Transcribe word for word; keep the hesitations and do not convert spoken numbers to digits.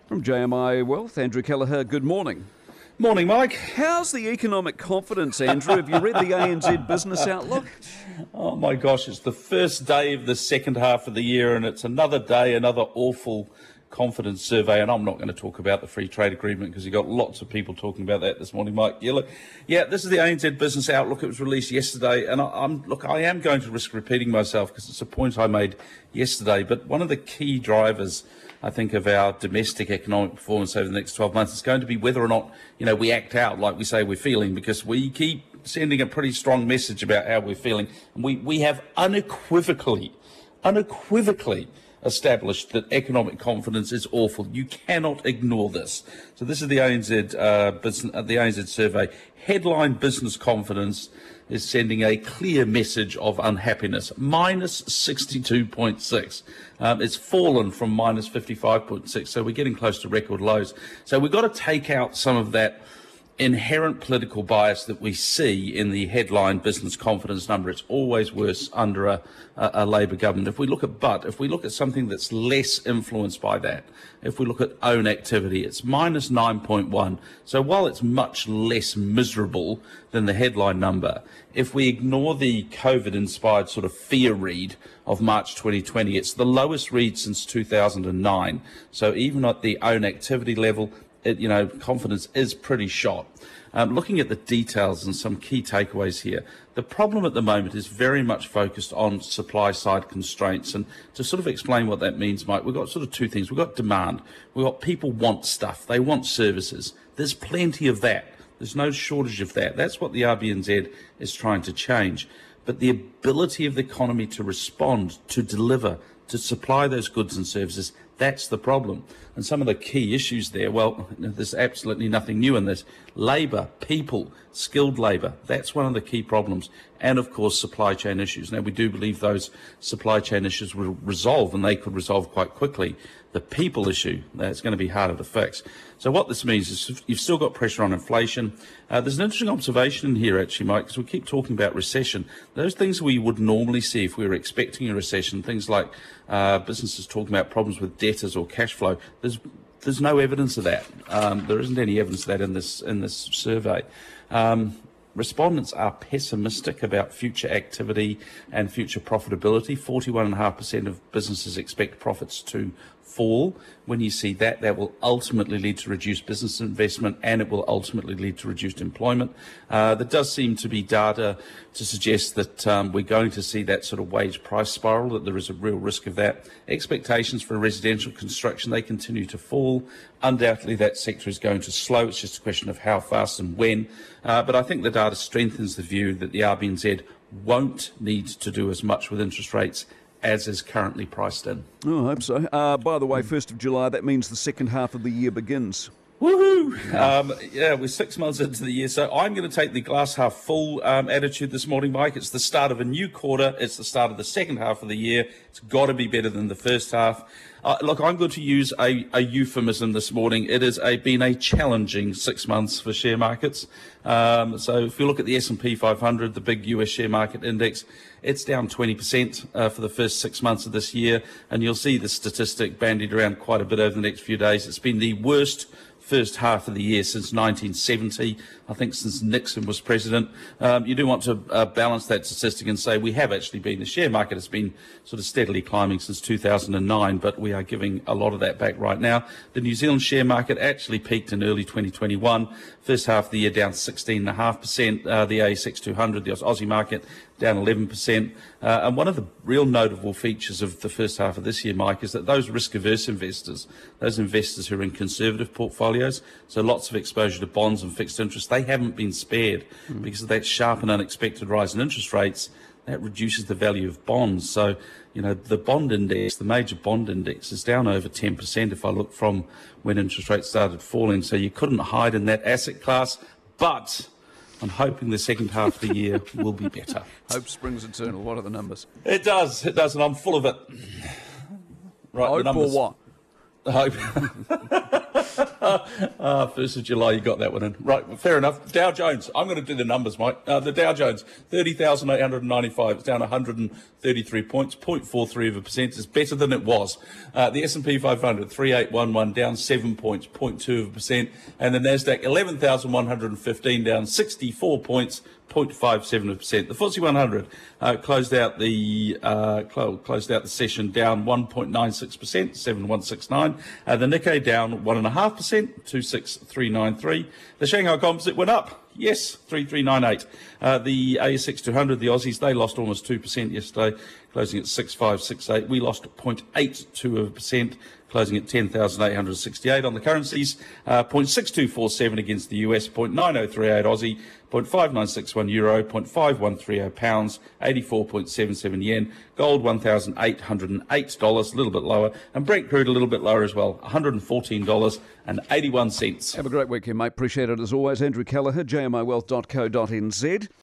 From J M I Wealth, Andrew Kelleher, good morning. Morning, Mike. How's the economic confidence, Andrew? Have you read the A N Z Business Outlook? Oh my gosh, it's the first day of the second half of the year and it's another day, another awful confidence survey, and I'm not going to talk about the free trade agreement because you've got lots of people talking about that this morning, Mike. Yeah, look, yeah, this is the A N Z Business Outlook. It was released yesterday, and I, I'm look, I am going to risk repeating myself because it's a point I made yesterday, but one of the key drivers, I think, of our domestic economic performance over the next twelve months is going to be whether or not, you know, we act out like we say we're feeling, because we keep sending a pretty strong message about how we're feeling, and we, we have unequivocally, unequivocally established that economic confidence is awful. You cannot ignore this. So this is the A N Z uh, business, uh, the A N Z survey. Headline business confidence is sending a clear message of unhappiness. Minus sixty-two point six. Um, it's fallen from minus fifty-five point six. So we're getting close to record lows. So we've got to take out some of that inherent political bias that we see in the headline business confidence number. It's always worse under a, a, a Labour government. If we look at but, if we look at something that's less influenced by that, if we look at own activity, it's minus nine point one. So while it's much less miserable than the headline number, if we ignore the COVID-inspired sort of fear read of March twenty twenty, it's the lowest read since two thousand nine. So even at the own activity level, It, you know, confidence is pretty shot. Um, looking at the details and some key takeaways here, the problem at the moment is very much focused on supply side constraints. And to sort of explain what that means, Mike, we've got sort of two things. We've got demand. We've got people want stuff. They want services. There's plenty of that. There's no shortage of that. That's what the R B N Z is trying to change. But the ability of the economy to respond, to deliver, to supply those goods and services, that's the problem. And some of the key issues there, well, there's absolutely nothing new in this. Labour, people, skilled labour, that's one of the key problems. And, of course, supply chain issues. Now, we do believe those supply chain issues will resolve, and they could resolve quite quickly. The people issue, that's going to be harder to fix. So what this means is you've still got pressure on inflation. Uh, there's an interesting observation in here, actually, Mike, because we keep talking about recession. Those things we would normally see if we were expecting a recession, things like uh, businesses talking about problems with debtors or cash flow, there's there's no evidence of that. Um, there isn't any evidence of that in this in this survey. Um, Respondents are pessimistic about future activity and future profitability. forty-one point five percent of businesses expect profits to fall. When you see that, that will ultimately lead to reduced business investment, and it will ultimately lead to reduced employment. Uh, there does seem to be data to suggest that um, we're going to see that sort of wage price spiral, that there is a real risk of that. Expectations for residential construction, they continue to fall. Undoubtedly, that sector is going to slow. It's just a question of how fast and when. Uh, but I think the data strengthens the view that the R B N Z won't need to do as much with interest rates as is currently priced in. Oh, I hope so. Uh, by the way, first of July, that means the second half of the year begins. Woohoo! Um, yeah, we're six months into the year, so I'm going to take the glass half full um, attitude this morning, Mike. It's the start of a new quarter. It's the start of the second half of the year. It's got to be better than the first half. Uh, look, I'm going to use a, a euphemism this morning. It has a, been a challenging six months for share markets. Um, so if you look at the S and P five hundred, the big U S share market index, it's down twenty percent uh, for the first six months of this year. And you'll see the statistic bandied around quite a bit over the next few days. It's been the worst first half of the year since nineteen seventy, I think since Nixon was president. Um, you do want to uh, balance that statistic and say we have actually been, the share market has been sort of steadily climbing since two thousand nine, but we are giving a lot of that back right now. The New Zealand share market actually peaked in early twenty twenty-one. First half of the year down sixteen point five percent. Uh, the A S X two hundred, the Aussie market, down eleven percent. Uh, and one of the real notable features of the first half of this year, Mike, is that those risk-averse investors, those investors who are in conservative portfolios, so lots of exposure to bonds and fixed interest, they haven't been spared mm. because of that sharp and unexpected rise in interest rates. That reduces the value of bonds. So, you know, the bond index, the major bond index, is down over ten percent if I look from when interest rates started falling. So you couldn't hide in that asset class, but I'm hoping the second half of the year will be better. Hope springs eternal. What are the numbers? It does, it does, and I'm full of it. Right, Hope the numbers. or what? Hope. uh, first of July, you got that one in. Right, well, fair enough. Dow Jones. I'm going to do the numbers, Mike. Uh, the Dow Jones, thirty thousand eight hundred ninety-five. It's down one hundred thirty-three points, zero point four three of a percent. It's better than it was. Uh, the S and P five hundred, three thousand eight hundred eleven, down seven points, zero point two of a percent. And the Nasdaq, eleven thousand one hundred fifteen, down sixty-four points, zero point five seven of a percent. The F T S E one hundred uh, closed out the uh, clo- closed out the session down one point nine six percent, seven one six nine. Uh, the Nikkei down one point five percent, two six three nine three. The Shanghai Composite went up. Yes, three three nine eight. Uh, the A S X two hundred, the Aussies, they lost almost two percent yesterday, closing at six five six eight. We lost zero point eight two of a percent, closing at ten thousand eight hundred sixty-eight. On the currencies, uh, zero point six two four seven against the U S, zero point nine oh three eight Aussie, zero point five nine six one euro, zero point five one three oh pounds, eighty-four point seven seven yen. Gold, one thousand eight hundred eight dollars, a little bit lower. And Brent crude, a little bit lower as well, one hundred fourteen dollars and eighty-one cents. Have a great weekend, mate. Appreciate it as always. Andrew Callagher, J M I wealth dot co dot n z.